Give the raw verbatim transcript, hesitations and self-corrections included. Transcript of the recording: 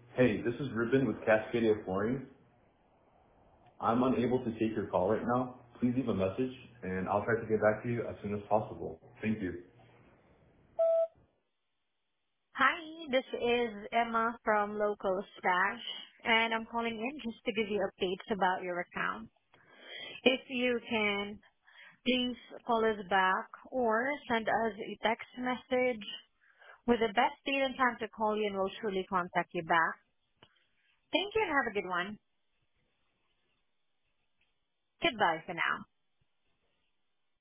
Hey, this is Ruben with Cascadia Flooring. I'm unable to take your call right now. Please leave a message, and I'll try to get back to you as soon as possible. Thank you. Hi, this is Emma from Local Stash, and I'm calling in just to give you updates about your account. If you can, please call us back or send us a text message with the best date and time to call you, and we'll surely contact you back. Thank you and have a good one. Goodbye for now.